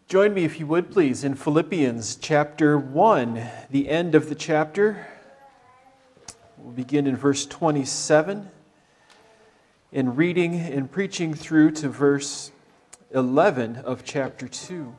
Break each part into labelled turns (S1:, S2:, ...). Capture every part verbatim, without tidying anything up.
S1: Join me, if you would, please, in Philippians chapter one, the end of the chapter. We'll begin in verse twenty-seven, and reading and preaching through to verse eleven of chapter two.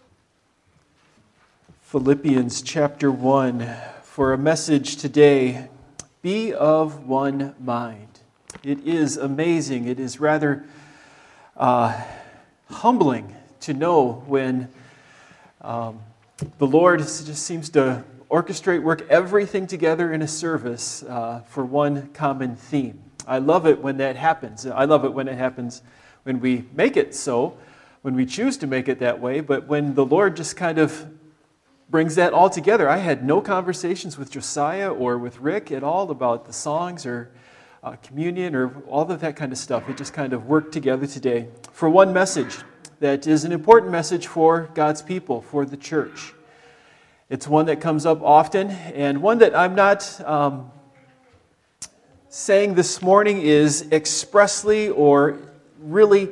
S1: Philippians chapter one, for a message today, be of one mind. It is amazing, it is rather uh, humbling to know when um, the Lord just seems to orchestrate, work everything together in a service uh, for one common theme. I love it when that happens. I love it when it happens when we make it so, when we choose to make it that way, but when the Lord just kind of brings that all together. I had no conversations with Josiah or with Rick at all about the songs or uh, communion or all of that kind of stuff. It just kind of worked together today for one message that is an important message for God's people, for the church. It's one that comes up often, and one that I'm not um, saying this morning is expressly or really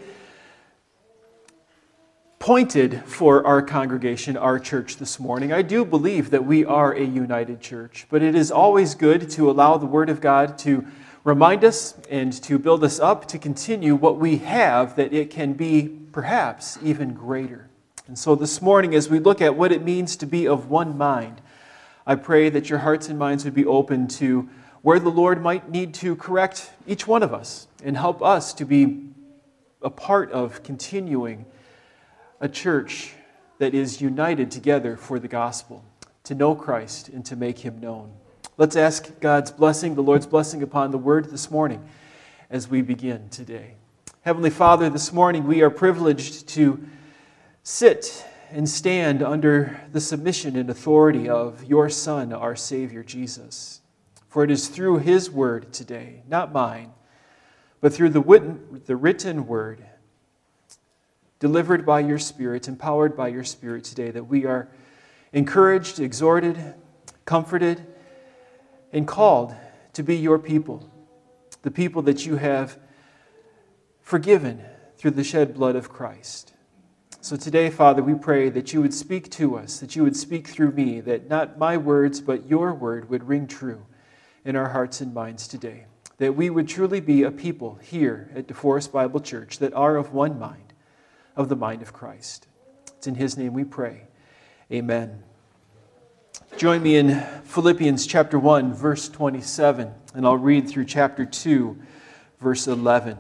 S1: pointed for our congregation, our church this morning. I do believe that we are a united church, but it is always good to allow the Word of God to remind us and to build us up to continue what we have, that it can be perhaps even greater. And so this morning, as we look at what it means to be of one mind, I pray that your hearts and minds would be open to where the Lord might need to correct each one of us and help us to be a part of continuing a church that is united together for the gospel, to know Christ and to make Him known. Let's ask God's blessing, the Lord's blessing upon the Word this morning as we begin today. Heavenly Father, this morning we are privileged to sit and stand under the submission and authority of your Son, our Savior, Jesus. For it is through His Word today, not mine, but through the written, the written Word, delivered by your Spirit, empowered by your Spirit today, that we are encouraged, exhorted, comforted, and called to be your people, the people that you have forgiven through the shed blood of Christ. So today, Father, we pray that you would speak to us, that you would speak through me, that not my words, but your word would ring true in our hearts and minds today, that we would truly be a people here at DeForest Bible Church that are of one mind, of the mind of Christ. It's in His name we pray. Amen. Join me in Philippians chapter one, verse twenty-seven, and I'll read through chapter two, verse eleven.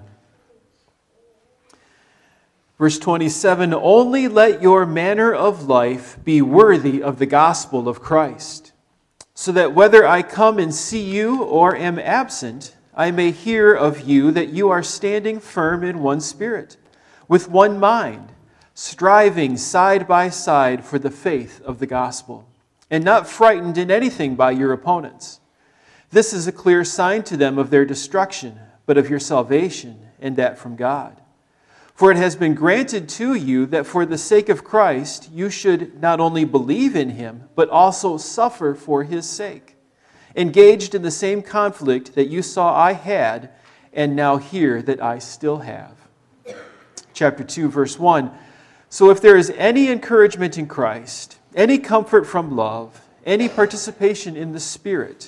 S1: Verse twenty-seven, only let your manner of life be worthy of the gospel of Christ, so that whether I come and see you or am absent, I may hear of you that you are standing firm in one spirit, with one mind, striving side by side for the faith of the gospel, and not frightened in anything by your opponents. This is a clear sign to them of their destruction, but of your salvation, and that from God. For it has been granted to you that for the sake of Christ you should not only believe in Him, but also suffer for His sake, engaged in the same conflict that you saw I had, and now hear that I still have. Chapter two, verse one, so if there is any encouragement in Christ, any comfort from love, any participation in the Spirit,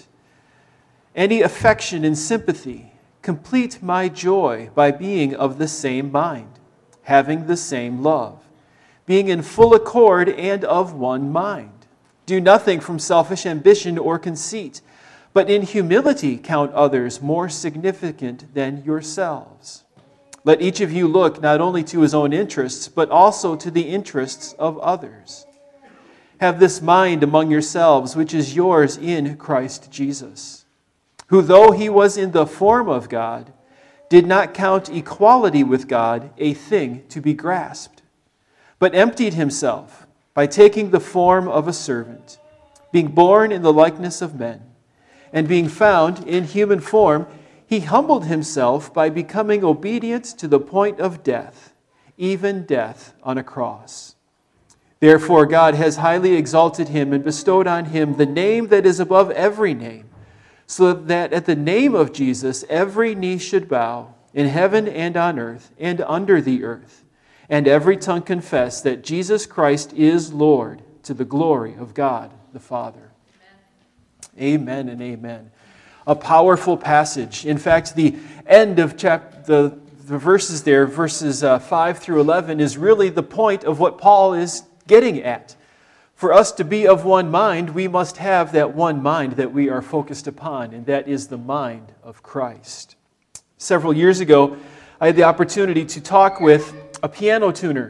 S1: any affection and sympathy, complete my joy by being of the same mind, having the same love, being in full accord and of one mind. Do nothing from selfish ambition or conceit, but in humility count others more significant than yourselves. Let each of you look not only to his own interests, but also to the interests of others. Have this mind among yourselves, which is yours in Christ Jesus, who, though He was in the form of God, did not count equality with God a thing to be grasped, but emptied Himself by taking the form of a servant, being born in the likeness of men, and being found in human form, He humbled Himself by becoming obedient to the point of death, even death on a cross. Therefore God has highly exalted Him and bestowed on Him the name that is above every name, so that at the name of Jesus every knee should bow, in heaven and on earth and under the earth, and every tongue confess that Jesus Christ is Lord, to the glory of God the Father. Amen, amen and amen. A powerful passage. In fact, the end of chapter, the, the verses there, verses uh, five through eleven, is really the point of what Paul is getting at. For us to be of one mind, we must have that one mind that we are focused upon, and that is the mind of Christ. Several years ago, I had the opportunity to talk with a piano tuner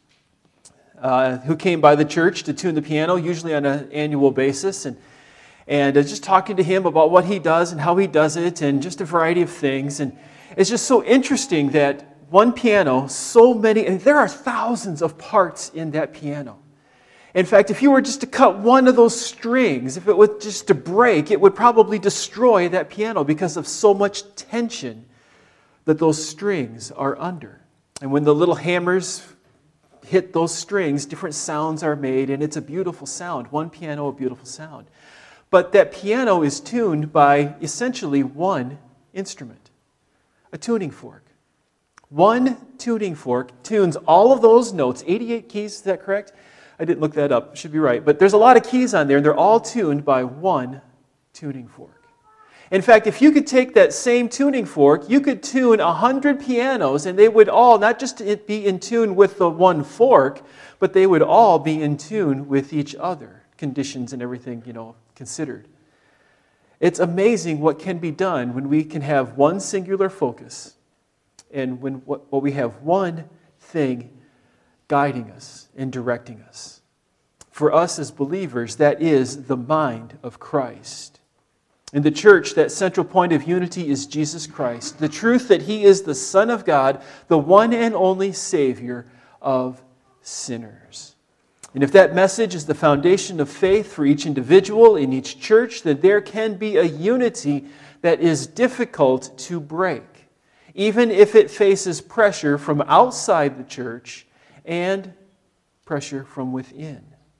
S1: uh, who came by the church to tune the piano, usually on an annual basis, and and uh, just talking to him about what he does and how he does it, and just a variety of things. And it's just so interesting that one piano, so many, and there are thousands of parts in that piano. In fact, if you were just to cut one of those strings, if it was just to break, it would probably destroy that piano because of so much tension that those strings are under. And when the little hammers hit those strings, different sounds are made, and it's a beautiful sound. One piano, a beautiful sound. But that piano is tuned by essentially one instrument, a tuning fork. One tuning fork tunes all of those notes, eighty-eight keys, is that correct? I didn't look that up. It should be right. But there's a lot of keys on there, and they're all tuned by one tuning fork. In fact, if you could take that same tuning fork, you could tune one hundred pianos, and they would all not just be in tune with the one fork, but they would all be in tune with each other, conditions and everything, you know, considered. It's amazing what can be done when we can have one singular focus, and when what, what we have one thing guiding us and directing us. For us as believers, that is the mind of Christ. In the church, that central point of unity is Jesus Christ, the truth that He is the Son of God, the one and only Savior of sinners. And if that message is the foundation of faith for each individual in each church, then there can be a unity that is difficult to break, even if it faces pressure from outside the church and pressure from within.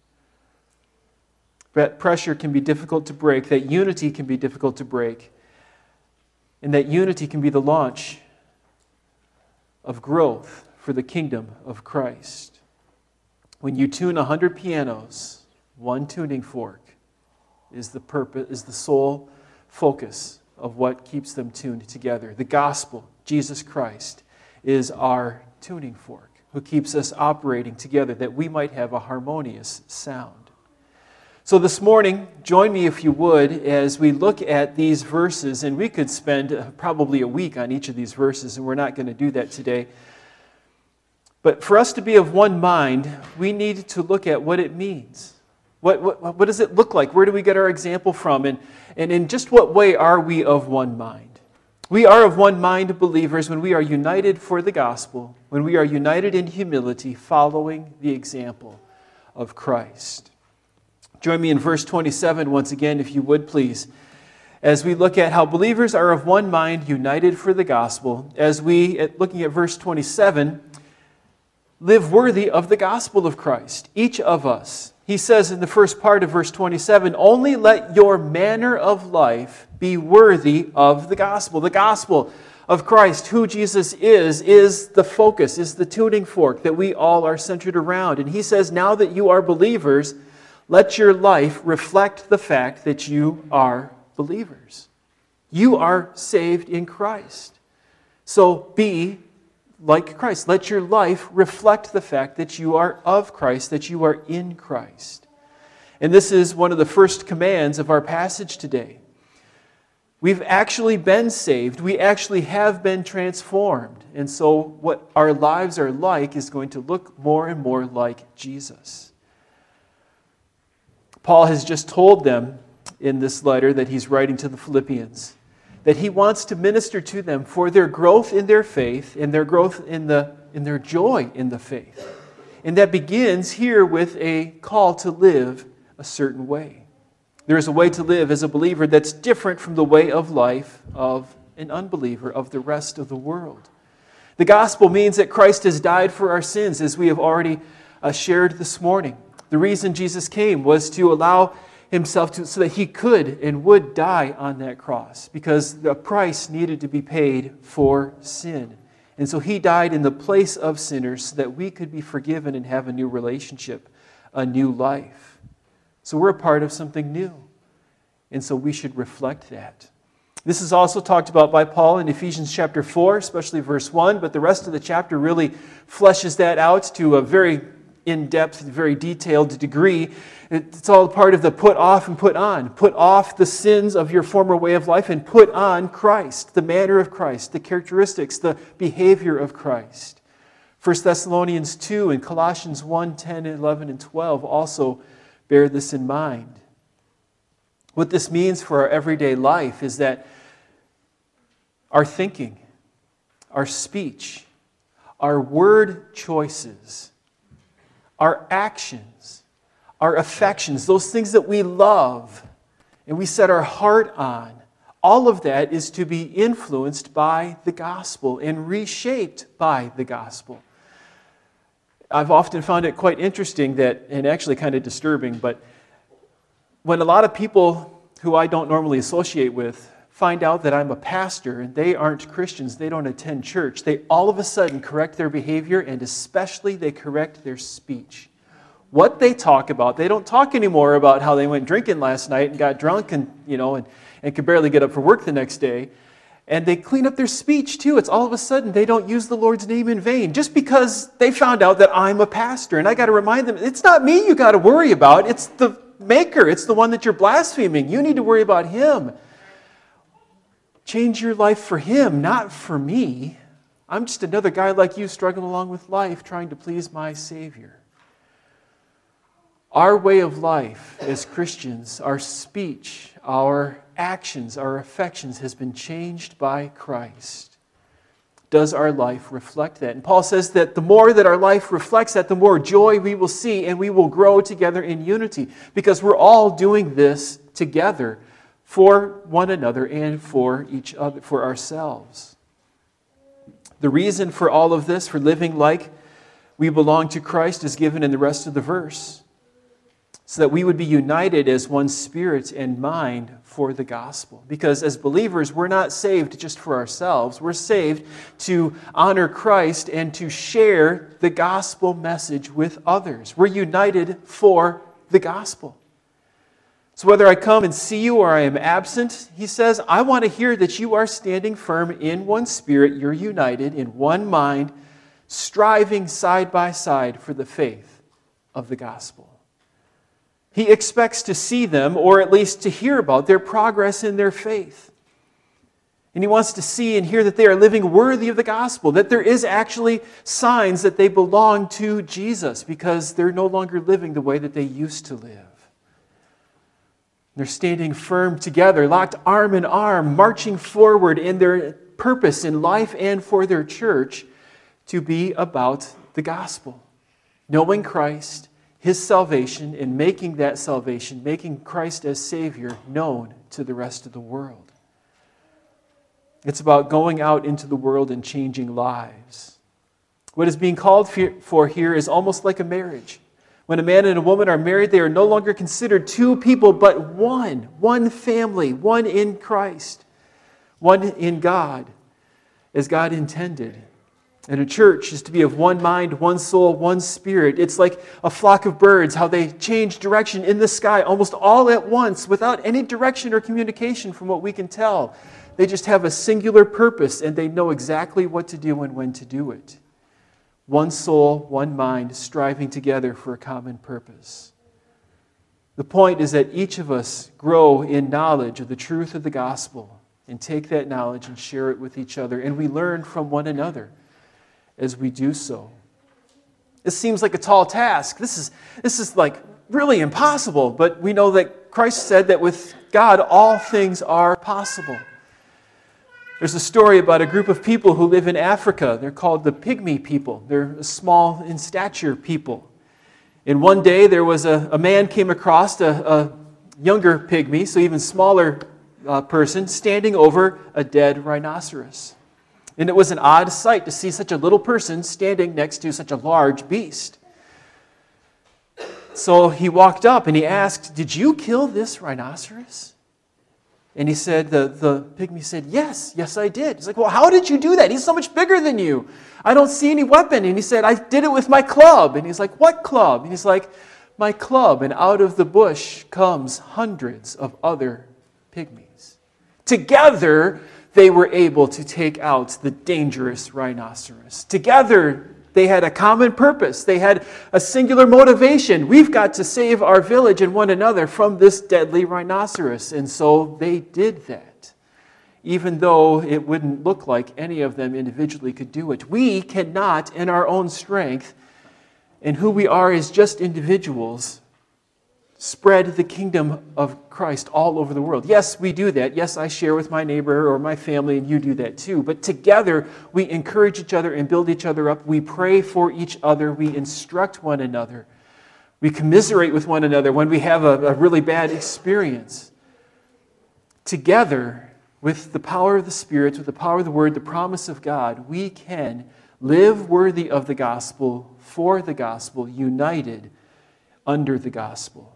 S1: That pressure can be difficult to break. That unity can be difficult to break. And that unity can be the launch of growth for the kingdom of Christ. When you tune one hundred pianos, one tuning fork is the purpose, is the sole focus of what keeps them tuned together. The gospel, Jesus Christ, is our tuning fork, who keeps us operating together that we might have a harmonious sound. So this morning, join me if you would as we look at these verses, and we could spend probably a week on each of these verses, and we're not going to do that today. But for us to be of one mind, we need to look at what it means. What, what, what does it look like? Where do we get our example from? And, and in just what way are we of one mind? We are of one mind believers when we are united for the gospel, when we are united in humility, following the example of Christ. Join me in verse twenty-seven once again, if you would please, as we look at how believers are of one mind, united for the gospel, as we, at looking at verse twenty-seven, live worthy of the gospel of Christ, each of us. He says in the first part of verse twenty-seven, only let your manner of life be worthy of the gospel. The gospel of Christ, who Jesus is, is the focus, is the tuning fork that we all are centered around. And he says, now that you are believers, let your life reflect the fact that you are believers. You are saved in Christ. So be like Christ. Let your life reflect the fact that you are of Christ, that you are in Christ. And this is one of the first commands of our passage today. We've actually been saved. We actually have been transformed. And so what our lives are like is going to look more and more like Jesus. Paul has just told them in this letter that he's writing to the Philippians that he wants to minister to them for their growth in their faith and their growth in the in their joy in the faith. And that begins here with a call to live a certain way. There is a way to live as a believer that's different from the way of life of an unbeliever, of the rest of the world. The gospel means that Christ has died for our sins, as we have already uh, shared this morning. The reason Jesus came was to allow himself to, so that he could and would die on that cross, because the price needed to be paid for sin. And so he died in the place of sinners so that we could be forgiven and have a new relationship, a new life. So we're a part of something new. And so we should reflect that. This is also talked about by Paul in Ephesians chapter four, especially verse one, but the rest of the chapter really fleshes that out to a very in-depth, very detailed degree. It's all part of the put off and put on. Put off the sins of your former way of life and put on Christ, the manner of Christ, the characteristics, the behavior of Christ. First Thessalonians two and Colossians one, ten, eleven, and twelve also bear this in mind. What this means for our everyday life is that our thinking, our speech, our word choices, our actions, our affections, those things that we love and we set our heart on, all of that is to be influenced by the gospel and reshaped by the gospel. I've often found it quite interesting that, and actually kind of disturbing, but when a lot of people who I don't normally associate with find out that I'm a pastor and they aren't Christians, they don't attend church, they all of a sudden correct their behavior and especially they correct their speech. What they talk about, they don't talk anymore about how they went drinking last night and got drunk and, you know, and, and could barely get up for work the next day. And they clean up their speech too. It's all of a sudden they don't use the Lord's name in vain just because they found out that I'm a pastor. And I got to remind them, it's not me you got to worry about. It's the Maker. It's the one that you're blaspheming. You need to worry about Him. Change your life for Him, not for me. I'm just another guy like you struggling along with life trying to please my Savior. Our way of life as Christians, our speech, our actions, our affections has been changed by Christ. Does our life reflect that? And Paul says that the more that our life reflects that, the more joy we will see and we will grow together in unity because we're all doing this together for one another and for each other, for ourselves. The reason for all of this, for living like we belong to Christ, is given in the rest of the verse. So that we would be united as one spirit and mind for the gospel. Because as believers, we're not saved just for ourselves. We're saved to honor Christ and to share the gospel message with others. We're united for the gospel. So whether I come and see you or I am absent, he says, I want to hear that you are standing firm in one spirit. You're united in one mind, striving side by side for the faith of the gospel. He expects to see them, or at least to hear about their progress in their faith. And he wants to see and hear that they are living worthy of the gospel, that there is actually signs that they belong to Jesus because they're no longer living the way that they used to live. They're standing firm together, locked arm in arm, marching forward in their purpose in life and for their church to be about the gospel, knowing Christ, His salvation, and making that salvation, making Christ as Savior, known to the rest of the world. It's about going out into the world and changing lives. What is being called for here is almost like a marriage. When a man and a woman are married, they are no longer considered two people, but one, one family, one in Christ, one in God, as God intended. And a church is to be of one mind, one soul, one spirit. It's like a flock of birds, how they change direction in the sky almost all at once without any direction or communication from what we can tell. They just have a singular purpose and they know exactly what to do and when to do it. One soul, one mind, striving together for a common purpose. The point is that each of us grow in knowledge of the truth of the gospel and take that knowledge and share it with each other. And we learn from one another as we do so. This seems like a tall task. This is, this is like really impossible, but we know that Christ said that with God all things are possible. There's a story about a group of people who live in Africa. They're called the Pygmy people. They're a small in stature people. And one day there was a, a man came across a, a younger pygmy, so even smaller uh, person, standing over a dead rhinoceros. And it was an odd sight to see such a little person standing next to such a large beast. So he walked up and he asked, "Did you kill this rhinoceros?" And he said, the, the pygmy said, yes, yes I did. He's like, well, how did you do that? He's so much bigger than you. I don't see any weapon. And he said, I did it with my club. And he's like, what club? And he's like, my club. And out of the bush comes hundreds of other pygmies. Together, they were able to take out the dangerous rhinoceros. Together, they had a common purpose. They had a singular motivation. We've got to save our village and one another from this deadly rhinoceros. And so they did that, even though it wouldn't look like any of them individually could do it. We cannot, in our own strength, and who we are as just individuals, spread the kingdom of Christ all over the world. Yes, we do that. Yes, I share with my neighbor or my family, and you do that too. But together, we encourage each other and build each other up. We pray for each other. We instruct one another. We commiserate with one another when we have a, a really bad experience. Together, with the power of the Spirit, with the power of the Word, the promise of God, we can live worthy of the gospel, for the gospel, united under the gospel.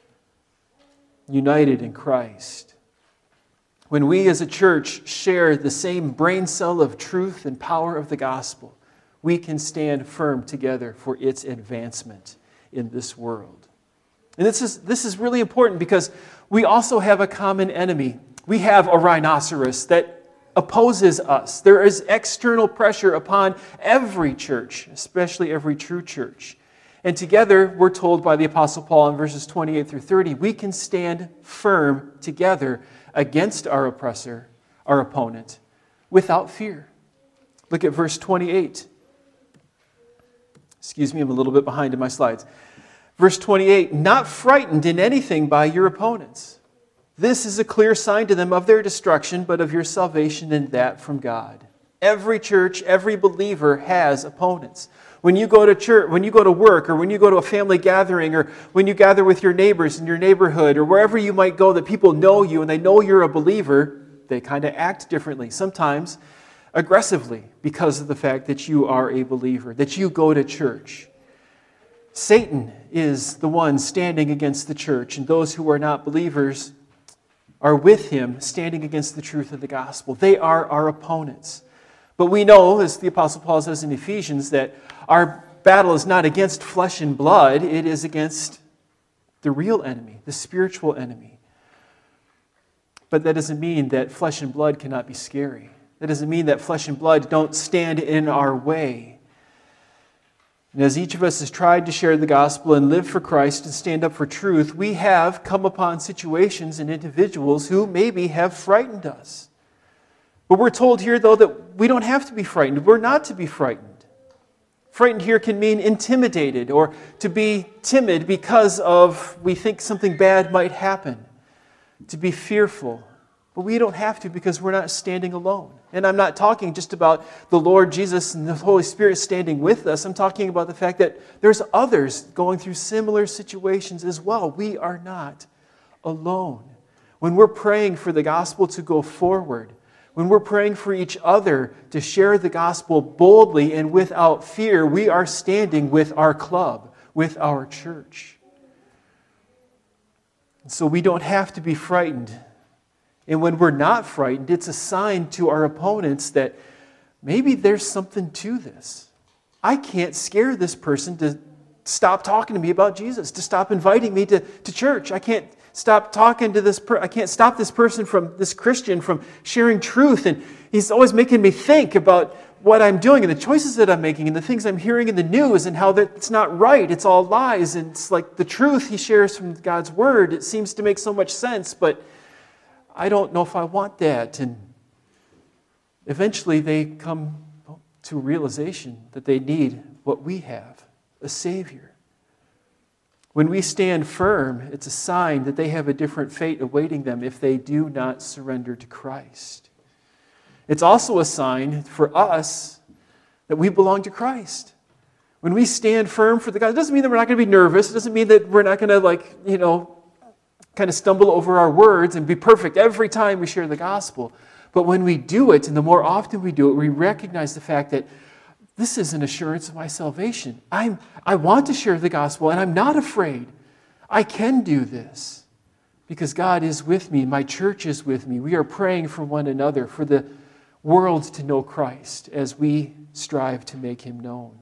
S1: United in Christ. When we as a church share the same brain cell of truth and power of the gospel, we can stand firm together for its advancement in this world. And this is, this is really important because we also have a common enemy. We have a rhinoceros that opposes us. There is external pressure upon every church, especially every true church. And together, we're told by the Apostle Paul in verses twenty-eight through thirty, we can stand firm together against our oppressor, our opponent, without fear. Look at verse twenty-eight. Excuse me, I'm a little bit behind in my slides. Verse twenty-eight, not frightened in anything by your opponents. This is a clear sign to them of their destruction, but of your salvation, and that from God. Every church, every believer has opponents. When you go to church, when you go to work, or when you go to a family gathering, or when you gather with your neighbors in your neighborhood, or wherever you might go that people know you and they know you're a believer, they kind of act differently, sometimes aggressively, because of the fact that you are a believer, that you go to church. Satan is the one standing against the church, and those who are not believers are with him, standing against the truth of the gospel. They are our opponents. But we know, as the Apostle Paul says in Ephesians, that our battle is not against flesh and blood. It is against the real enemy, the spiritual enemy. But that doesn't mean that flesh and blood cannot be scary. That doesn't mean that flesh and blood don't stand in our way. And as each of us has tried to share the gospel and live for Christ and stand up for truth, we have come upon situations and individuals who maybe have frightened us. But we're told here, though, that we don't have to be frightened. We're not to be frightened. Frightened here can mean intimidated or to be timid because of we think something bad might happen. To be fearful. But we don't have to because we're not standing alone. And I'm not talking just about the Lord Jesus and the Holy Spirit standing with us. I'm talking about the fact that there's others going through similar situations as well. We are not alone. When we're praying for the gospel to go forward, when we're praying for each other to share the gospel boldly and without fear, we are standing with our club, with our church. And so we don't have to be frightened. And when we're not frightened, it's a sign to our opponents that maybe there's something to this. I can't scare this person to stop talking to me about Jesus, to stop inviting me to, to church. I can't stop talking to this per- I can't stop this person from, this Christian from sharing truth. And he's always making me think about what I'm doing and the choices that I'm making and the things I'm hearing in the news and how that it's not right. It's all lies. And it's like the truth he shares from God's word. It seems to make so much sense, but I don't know if I want that. And eventually they come to a realization that they need what we have, a Savior. When we stand firm, it's a sign that they have a different fate awaiting them if they do not surrender to Christ. It's also a sign for us that we belong to Christ. When we stand firm for the God, it doesn't mean that we're not going to be nervous. It doesn't mean that we're not going to, like, you know, kind of stumble over our words and be perfect every time we share the gospel. But when we do it, and the more often we do it, we recognize the fact that this is an assurance of my salvation. I'm, I want to share the gospel, and I'm not afraid. I can do this because God is with me. My church is with me. We are praying for one another, for the world to know Christ as we strive to make him known.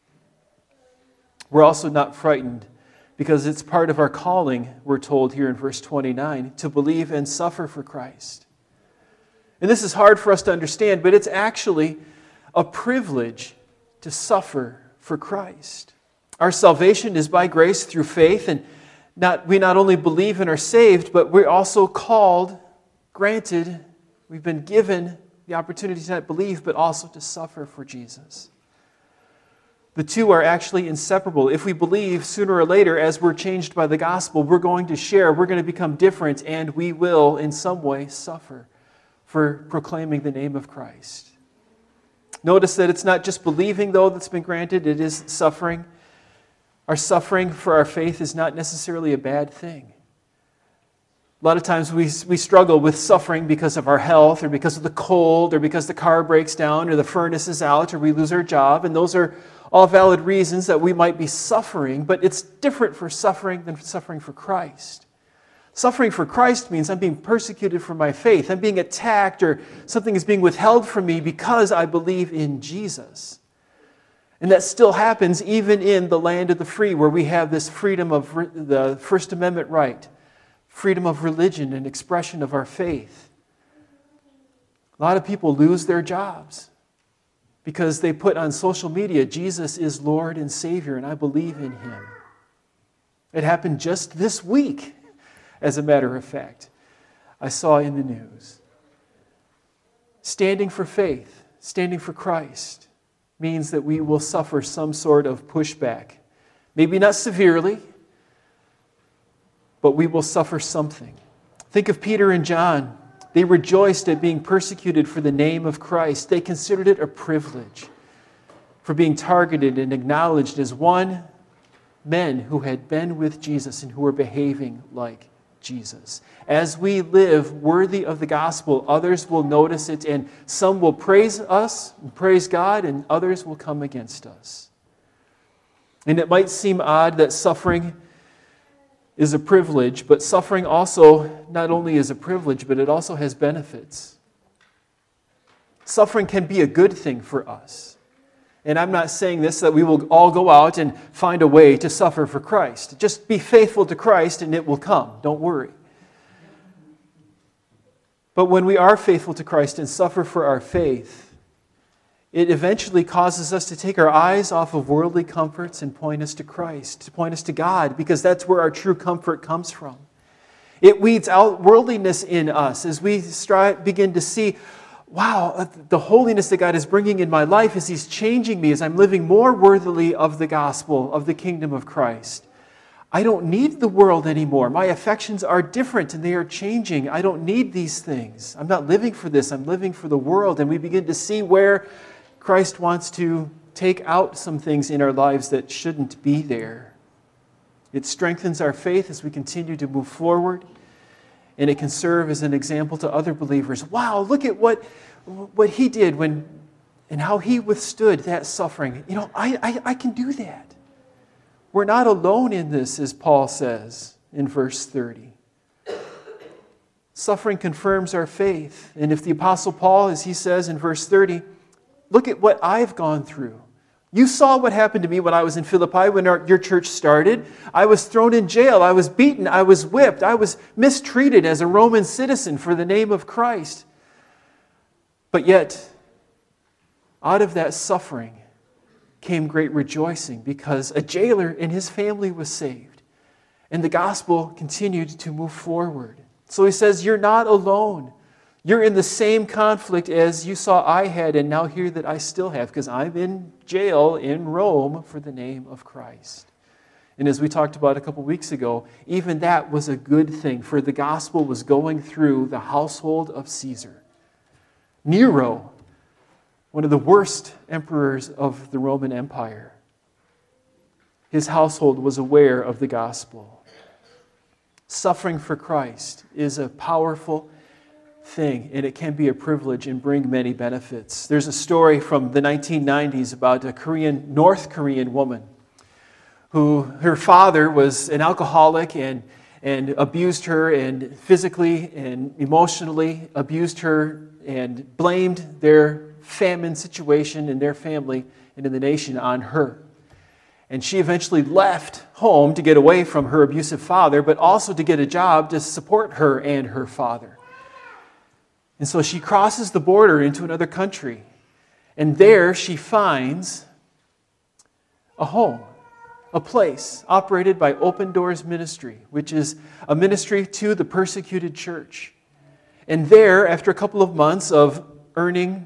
S1: We're also not frightened because it's part of our calling, we're told here in verse twenty-nine, to believe and suffer for Christ. And this is hard for us to understand, but it's actually a privilege to suffer for Christ. Our salvation is by grace through faith, and not, we not only believe and are saved, but we're also called, granted, we've been given the opportunity to not believe, but also to suffer for Jesus. The two are actually inseparable. If we believe, sooner or later, as we're changed by the gospel, we're going to share, we're going to become different, and we will, in some way, suffer for proclaiming the name of Christ. Notice that it's not just believing, though, that's been granted, it is suffering. Our suffering for our faith is not necessarily a bad thing. A lot of times we, we struggle with suffering because of our health, or because of the cold, or because the car breaks down, or the furnace is out, or we lose our job. And those are all valid reasons that we might be suffering, but it's different for suffering than for suffering for Christ. Suffering for Christ means I'm being persecuted for my faith. I'm being attacked, or something is being withheld from me because I believe in Jesus. And that still happens even in the land of the free, where we have this freedom of the First Amendment right, freedom of religion and expression of our faith. A lot of people lose their jobs because they put on social media, Jesus is Lord and Savior, and I believe in him. It happened just this week, as a matter of fact. I saw in the news. Standing for faith, standing for Christ, means that we will suffer some sort of pushback. Maybe not severely, but we will suffer something. Think of Peter and John. They rejoiced at being persecuted for the name of Christ. They considered it a privilege for being targeted and acknowledged as one men who had been with Jesus and who were behaving like Jesus. As we live worthy of the gospel, others will notice it, and some will praise us, and praise God, and others will come against us. And it might seem odd that suffering is a privilege, but suffering also not only is a privilege, but it also has benefits. Suffering can be a good thing for us. And I'm not saying this that we will all go out and find a way to suffer for Christ. Just be faithful to Christ and it will come. Don't worry. But when we are faithful to Christ and suffer for our faith, it eventually causes us to take our eyes off of worldly comforts and point us to Christ, to point us to God, because that's where our true comfort comes from. It weeds out worldliness in us as we strive, begin to see, wow, the holiness that God is bringing in my life as He's changing me, as I'm living more worthily of the gospel, of the kingdom of Christ. I don't need the world anymore. My affections are different and they are changing. I don't need these things. I'm not living for this. I'm living for the world. And we begin to see where Christ wants to take out some things in our lives that shouldn't be there. It strengthens our faith as we continue to move forward. And it can serve as an example to other believers. Wow, look at what, what he did when, and how he withstood that suffering. You know, I, I, I can do that. We're not alone in this, as Paul says in verse thirty. Suffering confirms our faith. And if the Apostle Paul, as he says in verse thirty, look at what I've gone through. You saw what happened to me when I was in Philippi, when our, your church started. I was thrown in jail. I was beaten. I was whipped. I was mistreated as a Roman citizen for the name of Christ. But yet, out of that suffering came great rejoicing, because a jailer and his family was saved. And the gospel continued to move forward. So he says, you're not alone. You're in the same conflict as you saw I had, and now hear that I still have, because I'm in jail in Rome for the name of Christ. And as we talked about a couple weeks ago, even that was a good thing, for the gospel was going through the household of Caesar. Nero, one of the worst emperors of the Roman Empire, his household was aware of the gospel. Suffering for Christ is a powerful thing, and it can be a privilege and bring many benefits. There's a story from the nineteen nineties about a Korean, North Korean woman who, her father was an alcoholic, and, and abused her and physically and emotionally abused her and blamed their famine situation in their family and in the nation on her. And she eventually left home to get away from her abusive father, but also to get a job to support her and her father. And so she crosses the border into another country. And there she finds a home, a place operated by Open Doors Ministry, which is a ministry to the persecuted church. And there, after a couple of months of earning,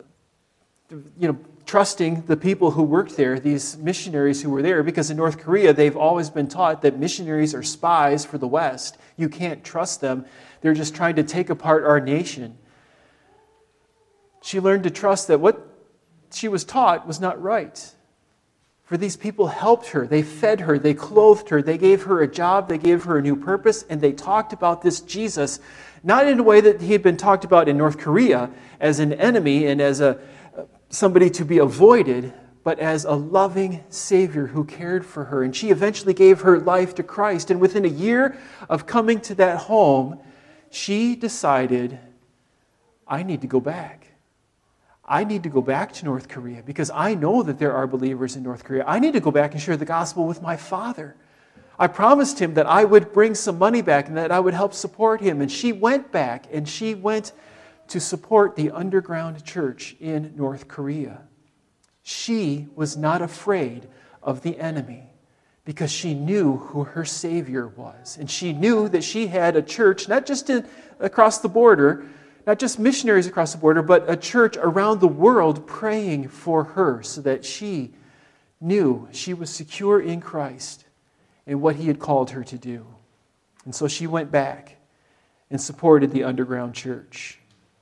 S1: you know, trusting the people who worked there, these missionaries who were there, because in North Korea they've always been taught that missionaries are spies for the West. You can't trust them. They're just trying to take apart our nation. She learned to trust that what she was taught was not right. For these people helped her, they fed her, they clothed her, they gave her a job, they gave her a new purpose, and they talked about this Jesus, not in a way that he had been talked about in North Korea as an enemy and as a somebody to be avoided, but as a loving Savior who cared for her. And she eventually gave her life to Christ. And within a year of coming to that home, she decided, I need to go back. I need to go back to North Korea because I know that there are believers in North Korea. I need to go back and share the gospel with my father. I promised him that I would bring some money back and that I would help support him. And she went back and she went to support the underground church in North Korea. She was not afraid of the enemy because she knew who her Savior was. And she knew that she had a church, not just in, across the border, not just missionaries across the border, but a church around the world praying for her so that she knew she was secure in Christ and what he had called her to do. And so she went back and supported the underground church.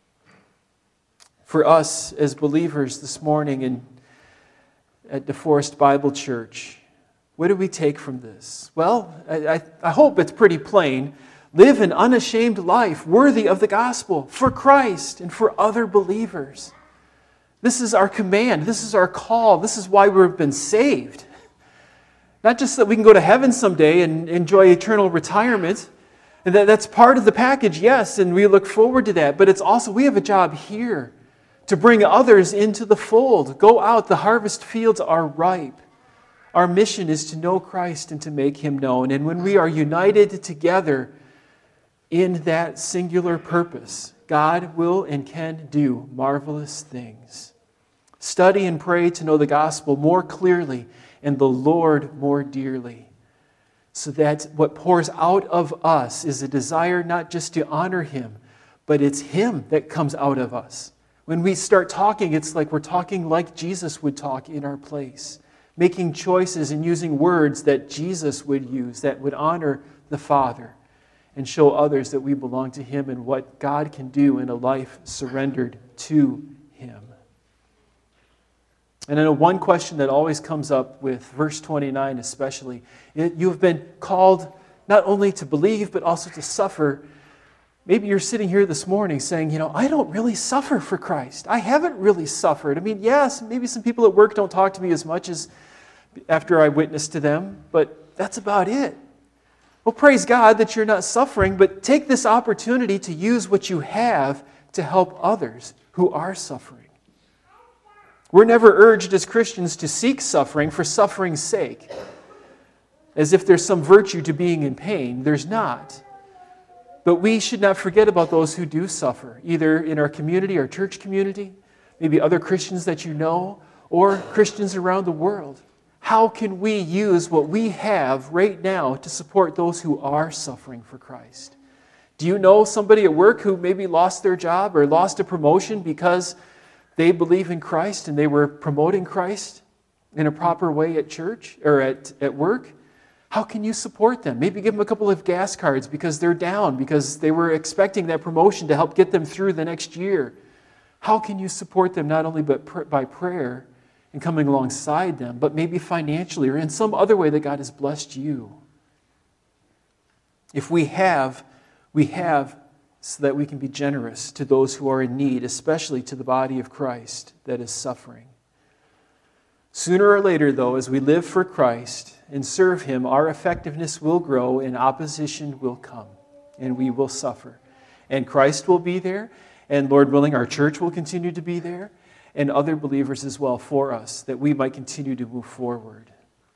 S1: For us as believers this morning in, at DeForest Bible Church, what do we take from this? Well, I, I, I hope it's pretty plain. Live an unashamed life worthy of the gospel for Christ and for other believers. This is our command. This is our call. This is why we've been saved. Not just that we can go to heaven someday and enjoy eternal retirement. And that, that's part of the package, yes, and we look forward to that. But it's also, we have a job here to bring others into the fold. Go out. The harvest fields are ripe. Our mission is to know Christ and to make him known. And when we are united together in that singular purpose, God will and can do marvelous things. Study and pray to know the gospel more clearly and the Lord more dearly, so that what pours out of us is a desire not just to honor him, but it's him that comes out of us. When we start talking, it's like we're talking like Jesus would talk in our place, making choices and using words that Jesus would use that would honor the Father and show others that we belong to him and what God can do in a life surrendered to him. And I know one question that always comes up with verse twenty-nine especially, you have been called not only to believe but also to suffer. Maybe you're sitting here this morning saying, you know, I don't really suffer for Christ. I haven't really suffered. I mean, yes, maybe some people at work don't talk to me as much as after I witness to them, but that's about it. Well, praise God that you're not suffering, but take this opportunity to use what you have to help others who are suffering. We're never urged as Christians to seek suffering for suffering's sake, as if there's some virtue to being in pain. There's not. But we should not forget about those who do suffer, either in our community, our church community, maybe other Christians that you know, or Christians around the world. How can we use what we have right now to support those who are suffering for Christ? Do you know somebody at work who maybe lost their job or lost a promotion because they believe in Christ and they were promoting Christ in a proper way at church or at, at work? How can you support them? Maybe give them a couple of gas cards because they're down, because they were expecting that promotion to help get them through the next year. How can you support them not only but by prayer and coming alongside them, but maybe financially or in some other way that God has blessed you? If we have, we have so that we can be generous to those who are in need, especially to the body of Christ that is suffering. Sooner or later, though, as we live for Christ and serve Him, our effectiveness will grow and opposition will come and we will suffer. And Christ will be there, and Lord willing, our church will continue to be there, and other believers as well for us, that we might continue to move forward.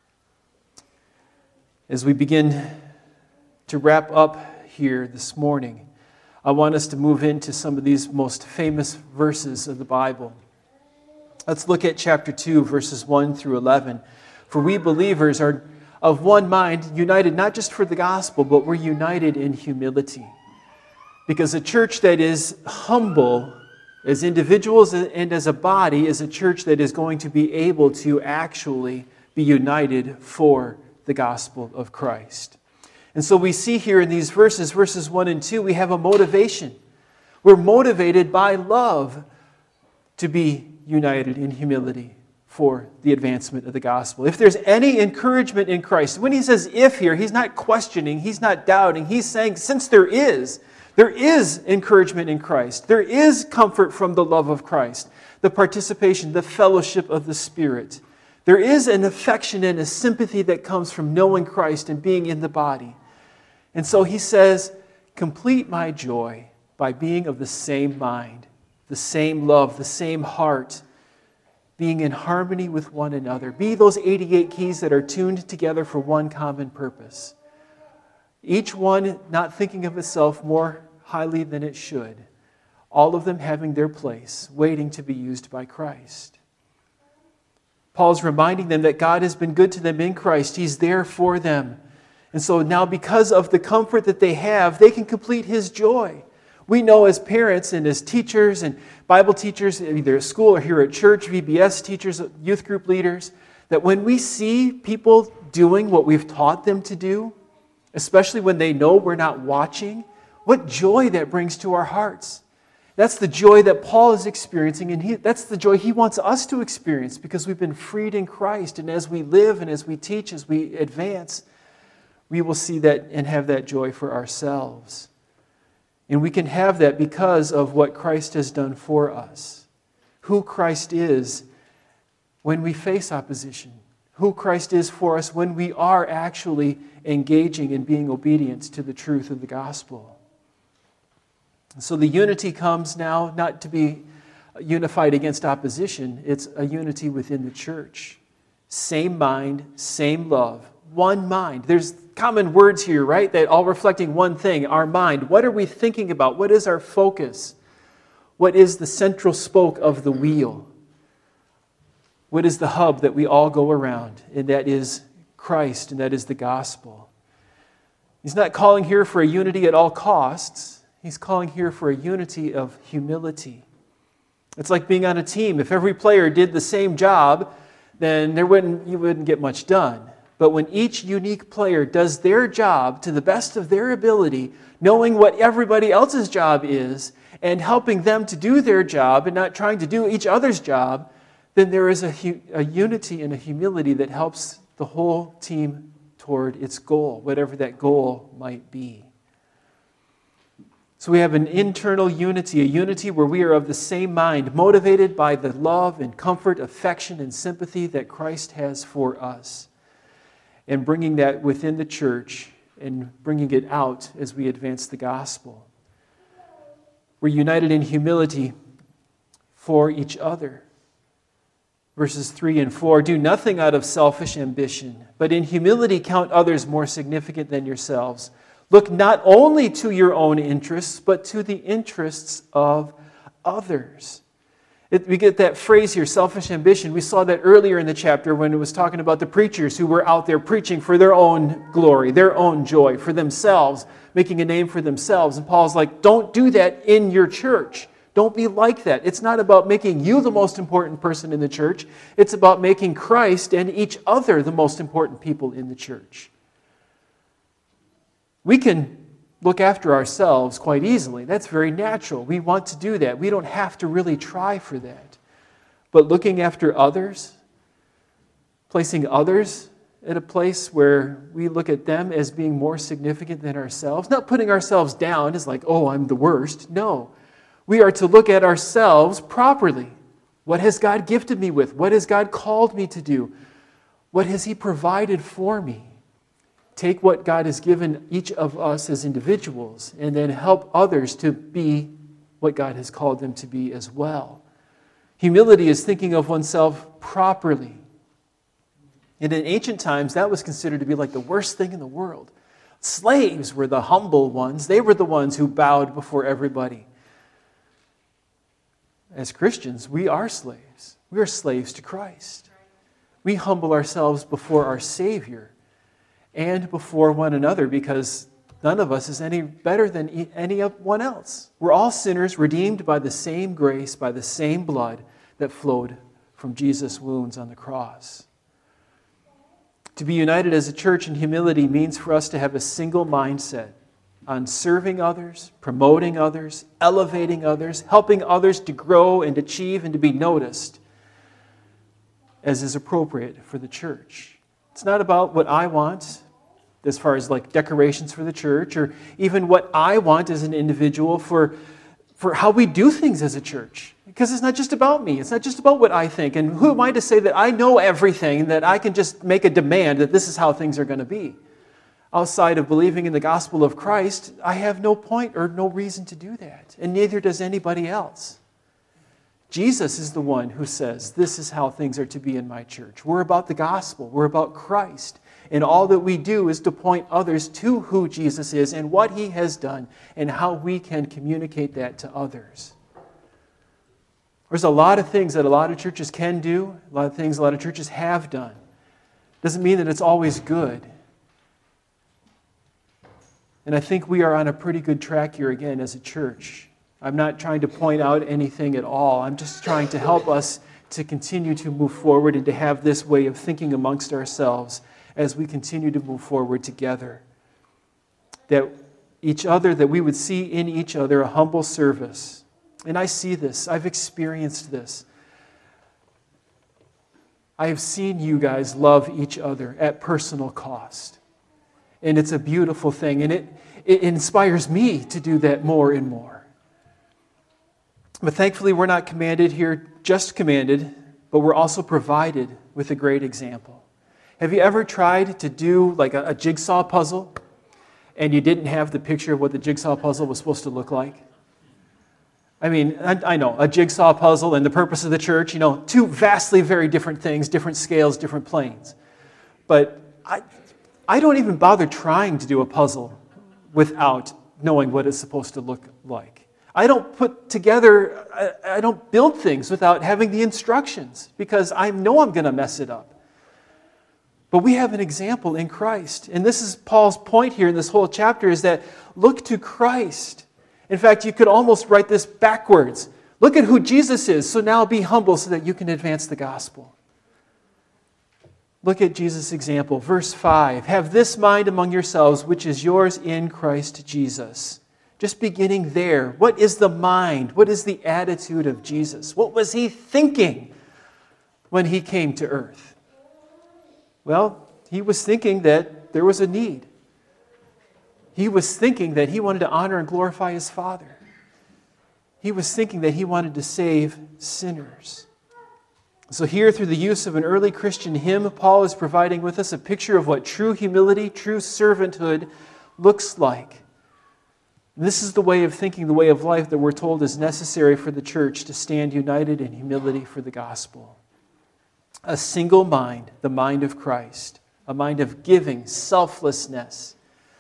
S1: As we begin to wrap up here this morning, I want us to move into some of these most famous verses of the Bible. Let's look at chapter two, verses one through eleven. For we believers are of one mind, united not just for the gospel, but we're united in humility. Because a church that is humble as individuals and as a body is a church that is going to be able to actually be united for the gospel of Christ. And so we see here in these verses, verses one and two, we have a motivation. We're motivated by love to be united in humility for the advancement of the gospel. If there's any encouragement in Christ, when he says if here, he's not questioning, he's not doubting, he's saying since there is, there is encouragement in Christ. There is comfort from the love of Christ, the participation, the fellowship of the Spirit. There is an affection and a sympathy that comes from knowing Christ and being in the body. And so he says, complete my joy by being of the same mind, the same love, the same heart, being in harmony with one another. Be those eighty-eight keys that are tuned together for one common purpose. Each one not thinking of itself more highly than it should. All of them having their place, waiting to be used by Christ. Paul's reminding them that God has been good to them in Christ. He's there for them. And so now because of the comfort that they have, they can complete His joy. We know as parents and as teachers and Bible teachers, either at school or here at church, V B S teachers, youth group leaders, that when we see people doing what we've taught them to do, especially when they know we're not watching, what joy that brings to our hearts. That's the joy that Paul is experiencing, and he, that's the joy he wants us to experience because we've been freed in Christ. And as we live and as we teach, as we advance, we will see that and have that joy for ourselves. And we can have that because of what Christ has done for us. Who Christ is when we face opposition. Who Christ is for us when we are actually engaging in being obedient to the truth of the gospel. And so the unity comes now not to be unified against opposition. It's a unity within the church. Same mind, same love. One mind. There's common words here, right? That all reflecting one thing, our mind. What are we thinking about? What is our focus? What is the central spoke of the wheel? What is the hub that we all go around? And that is Christ, and that is the gospel. He's not calling here for a unity at all costs. He's calling here for a unity of humility. It's like being on a team. If every player did the same job, then there wouldn't, you wouldn't get much done. But when each unique player does their job to the best of their ability, knowing what everybody else's job is, and helping them to do their job and not trying to do each other's job, then there is a, a unity and a humility that helps the whole team toward its goal, whatever that goal might be. So we have an internal unity, a unity where we are of the same mind, motivated by the love and comfort, affection and sympathy that Christ has for us. And bringing that within the church and bringing it out as we advance the gospel. We're united in humility for each other. Verses three and four, do nothing out of selfish ambition, but in humility count others more significant than yourselves. Look not only to your own interests, but to the interests of others. It, we get that phrase here, selfish ambition. We saw that earlier in the chapter when it was talking about the preachers who were out there preaching for their own glory, their own joy, for themselves, making a name for themselves. And Paul's like, don't do that in your church. Don't be like that. It's not about making you the most important person in the church. It's about making Christ and each other the most important people in the church. We can look after ourselves quite easily. That's very natural. We want to do that. We don't have to really try for that. But looking after others, placing others at a place where we look at them as being more significant than ourselves, not putting ourselves down as like, oh, I'm the worst. No. We are to look at ourselves properly. What has God gifted me with? What has God called me to do? What has He provided for me? Take what God has given each of us as individuals and then help others to be what God has called them to be as well. Humility is thinking of oneself properly. And in ancient times, that was considered to be like the worst thing in the world. Slaves were the humble ones. They were the ones who bowed before everybody. As Christians, we are slaves. We are slaves to Christ. We humble ourselves before our Savior and before one another because none of us is any better than anyone else. We're all sinners redeemed by the same grace, by the same blood that flowed from Jesus' wounds on the cross. To be united as a church in humility means for us to have a single mindset on serving others, promoting others, elevating others, helping others to grow and achieve and to be noticed as is appropriate for the church. It's not about what I want as far as like decorations for the church or even what I want as an individual for, for how we do things as a church. Because it's not just about me. It's not just about what I think. And who am I to say that I know everything, that I can just make a demand that this is how things are going to be? Outside of believing in the gospel of Christ, I have no point or no reason to do that. And neither does anybody else. Jesus is the one who says, this is how things are to be in my church. We're about the gospel. We're about Christ. And all that we do is to point others to who Jesus is and what He has done and how we can communicate that to others. There's a lot of things that a lot of churches can do, a lot of things a lot of churches have done. Doesn't mean that it's always good. And I think we are on a pretty good track here again as a church. I'm not trying to point out anything at all. I'm just trying to help us to continue to move forward and to have this way of thinking amongst ourselves as we continue to move forward together. That each other, that we would see in each other a humble service. And I see this. I've experienced this. I have seen you guys love each other at personal cost. And it's a beautiful thing. And it, it inspires me to do that more and more. But thankfully, we're not commanded here, just commanded, but we're also provided with a great example. Have you ever tried to do like a, a jigsaw puzzle and you didn't have the picture of what the jigsaw puzzle was supposed to look like? I mean, I, I know, a jigsaw puzzle and the purpose of the church, you know, two vastly very different things, different scales, different planes. But I, I don't even bother trying to do a puzzle without knowing what it's supposed to look like. I don't put together, I, I don't build things without having the instructions because I know I'm going to mess it up. But we have an example in Christ. And this is Paul's point here in this whole chapter is that look to Christ. In fact, you could almost write this backwards. Look at who Jesus is, so now be humble so that you can advance the gospel. Look at Jesus' example. Verse five, have this mind among yourselves, which is yours in Christ Jesus. Just beginning there, what is the mind? What is the attitude of Jesus? What was He thinking when He came to earth? Well, He was thinking that there was a need. He was thinking that He wanted to honor and glorify His Father. He was thinking that He wanted to save sinners. So here, through the use of an early Christian hymn, Paul is providing with us a picture of what true humility, true servanthood looks like. And this is the way of thinking, the way of life that we're told is necessary for the church to stand united in humility for the gospel. A single mind, the mind of Christ, a mind of giving, selflessness,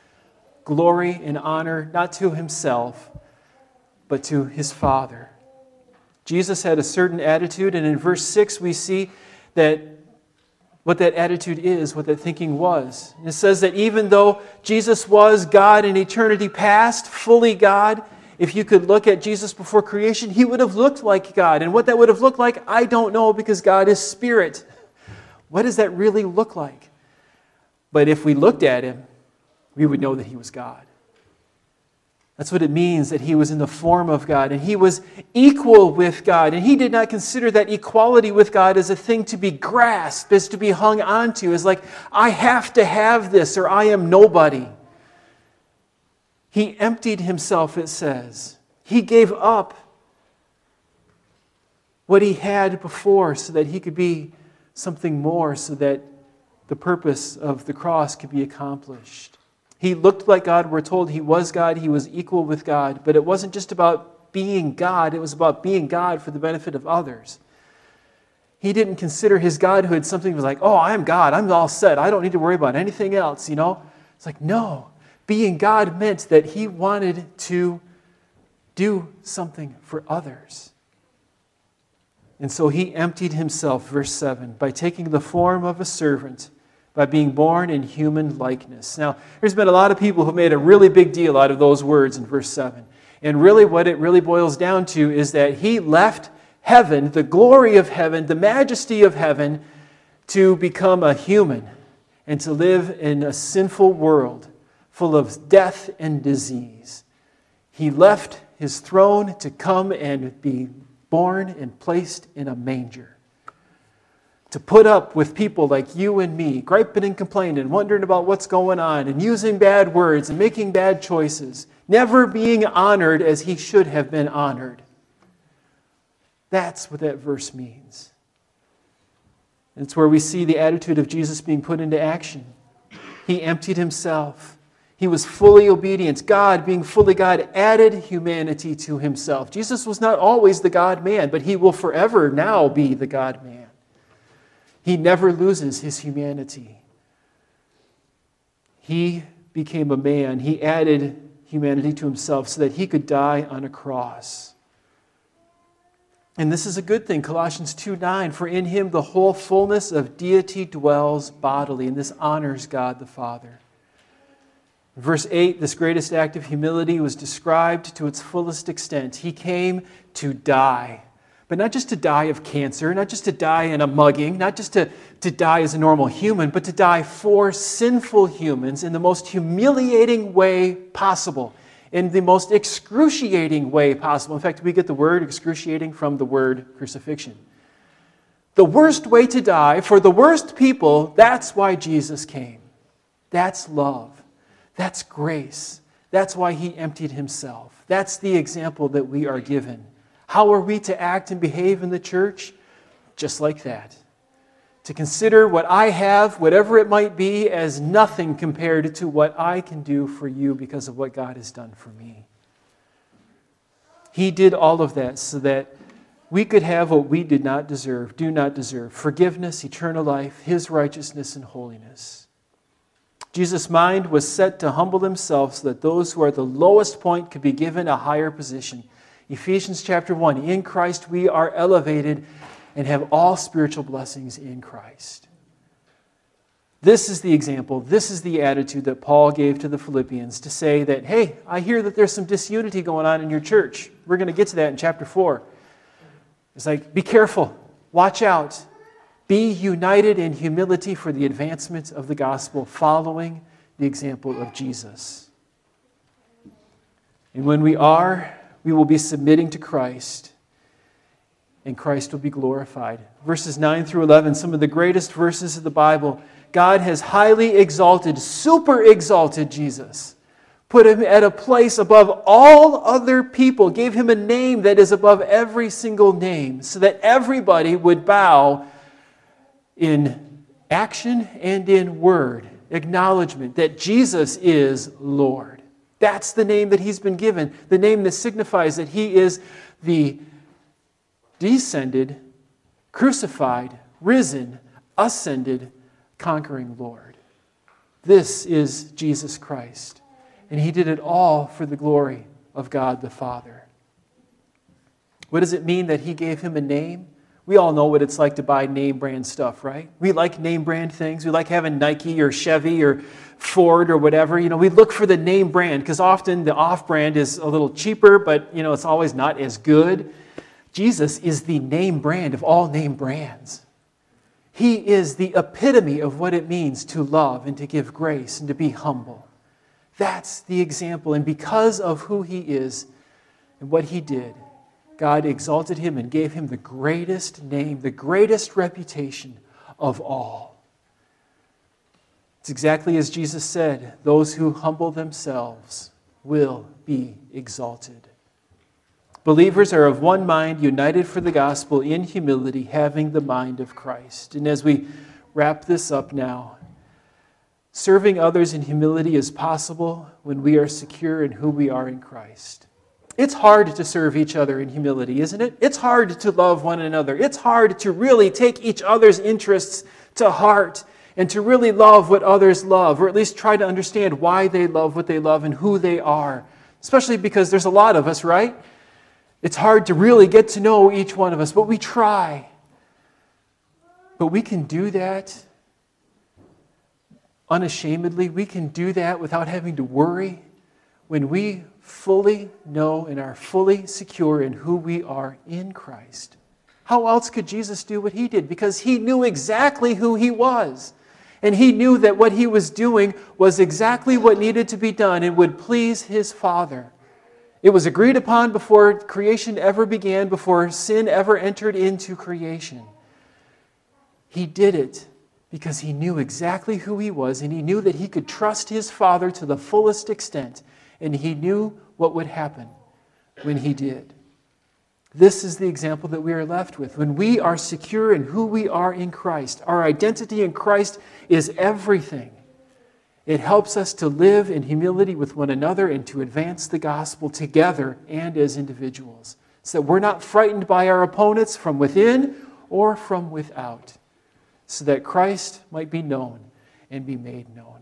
S1: glory and honor, not to Himself, but to His Father. Jesus had a certain attitude, and in verse six we see that what that attitude is, what that thinking was. And it says that even though Jesus was God in eternity past, fully God, if you could look at Jesus before creation, He would have looked like God. And what that would have looked like, I don't know, because God is spirit. What does that really look like? But if we looked at Him, we would know that He was God. That's what it means that He was in the form of God, and He was equal with God, and He did not consider that equality with God as a thing to be grasped, as to be hung onto, as like, I have to have this, or I am nobody. He emptied Himself, it says. He gave up what he had before so that he could be something more, so that the purpose of the cross could be accomplished. He looked like God. We're told he was God. He was equal with God. But it wasn't just about being God. It was about being God for the benefit of others. He didn't consider his godhood something that was like, oh, I'm God. I'm all set. I don't need to worry about anything else, you know? It's like, no. Being God meant that he wanted to do something for others. And so he emptied himself, verse seven, by taking the form of a servant, by being born in human likeness. Now, there's been a lot of people who made a really big deal out of those words in verse seven. And really what it really boils down to is that he left heaven, the glory of heaven, the majesty of heaven, to become a human and to live in a sinful world full of death and disease. He left his throne to come and be born and placed in a manger, to put up with people like you and me, griping and complaining, wondering about what's going on, and using bad words and making bad choices, never being honored as he should have been honored. That's what that verse means. And it's where we see the attitude of Jesus being put into action. He emptied himself. He was fully obedient. God, being fully God, added humanity to himself. Jesus was not always the God-man, but he will forever now be the God-man. He never loses his humanity. He became a man. He added humanity to himself so that he could die on a cross. And this is a good thing, Colossians two nine, for in him the whole fullness of deity dwells bodily, and this honors God the Father. In verse eight, this greatest act of humility was described to its fullest extent. He came to die, but not just to die of cancer, not just to die in a mugging, not just to, to die as a normal human, but to die for sinful humans in the most humiliating way possible, in the most excruciating way possible. In fact, we get the word excruciating from the word crucifixion. The worst way to die for the worst people, that's why Jesus came. That's love. That's grace. That's why he emptied himself. That's the example that we are given. How are we to act and behave in the church? Just like that. To consider what I have, whatever it might be, as nothing compared to what I can do for you because of what God has done for me. He did all of that so that we could have what we did not deserve, do not deserve: forgiveness, eternal life, his righteousness and holiness. Jesus' mind was set to humble himself so that those who are at the lowest point could be given a higher position. Ephesians chapter one, in Christ we are elevated and have all spiritual blessings in Christ. This is the example, this is the attitude that Paul gave to the Philippians to say that, hey, I hear that there's some disunity going on in your church. We're going to get to that in chapter four. It's like, be careful, watch out. Be united in humility for the advancement of the gospel, following the example of Jesus. And when we are, we will be submitting to Christ, and Christ will be glorified. Verses nine through eleven, some of the greatest verses of the Bible. God has highly exalted, super exalted Jesus, put him at a place above all other people, gave him a name that is above every single name, so that everybody would bow in action and in word, acknowledgement that Jesus is Lord. That's the name that he's been given, the name that signifies that he is the descended, crucified, risen, ascended, conquering Lord. This is Jesus Christ, and he did it all for the glory of God the Father. What does it mean that he gave him a name? We all know what it's like to buy name brand stuff, right? We like name brand things. We like having Nike or Chevy or Ford or whatever. You know, we look for the name brand because often the off brand is a little cheaper, but you know, it's always not as good. Jesus is the name brand of all name brands. He is the epitome of what it means to love and to give grace and to be humble. That's the example. And because of who he is and what he did, God exalted him and gave him the greatest name, the greatest reputation of all. It's exactly as Jesus said, those who humble themselves will be exalted. Believers are of one mind, united for the gospel in humility, having the mind of Christ. And as we wrap this up now, serving others in humility is possible when we are secure in who we are in Christ. It's hard to serve each other in humility, isn't it? It's hard to love one another. It's hard to really take each other's interests to heart and to really love what others love, or at least try to understand why they love what they love and who they are, especially because there's a lot of us, right? It's hard to really get to know each one of us, but we try. But we can do that unashamedly. We can do that without having to worry when we fully know and are fully secure in who we are in Christ. How else could Jesus do what he did? Because he knew exactly who he was. And he knew that what he was doing was exactly what needed to be done and would please his Father. It was agreed upon before creation ever began, before sin ever entered into creation. He did it because he knew exactly who he was, and he knew that he could trust his Father to the fullest extent, and he knew what would happen when he did. This is the example that we are left with. When we are secure in who we are in Christ, our identity in Christ is everything. It helps us to live in humility with one another and to advance the gospel together and as individuals, so that we're not frightened by our opponents from within or from without, so that Christ might be known and be made known.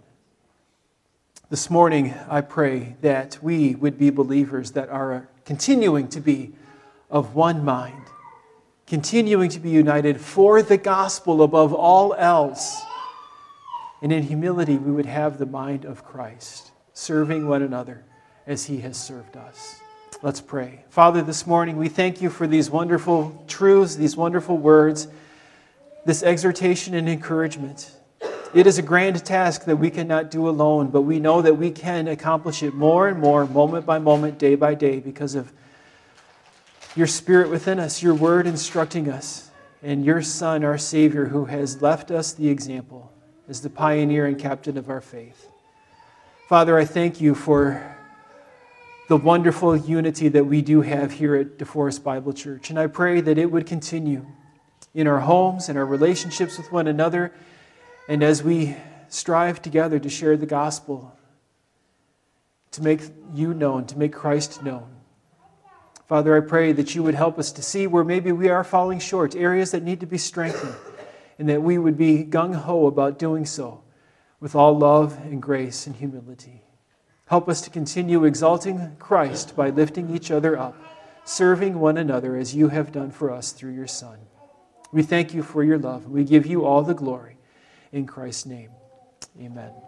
S1: This morning, I pray that we would be believers that are continuing to be of one mind, continuing to be united for the gospel above all else. And in humility, we would have the mind of Christ, serving one another as he has served us. Let's pray. Father, this morning, we thank you for these wonderful truths, these wonderful words, this exhortation and encouragement. It is a grand task that we cannot do alone, but we know that we can accomplish it more and more, moment by moment, day by day, because of your Spirit within us, your Word instructing us, and your Son, our Savior, who has left us the example as the pioneer and captain of our faith. Father, I thank you for the wonderful unity that we do have here at DeForest Bible Church, and I pray that it would continue in our homes, in our relationships with one another, and as we strive together to share the gospel, to make you known, to make Christ known. Father, I pray that you would help us to see where maybe we are falling short, areas that need to be strengthened, and that we would be gung-ho about doing so with all love and grace and humility. Help us to continue exalting Christ by lifting each other up, serving one another as you have done for us through your Son. We thank you for your love. We give you all the glory. In Christ's name, amen.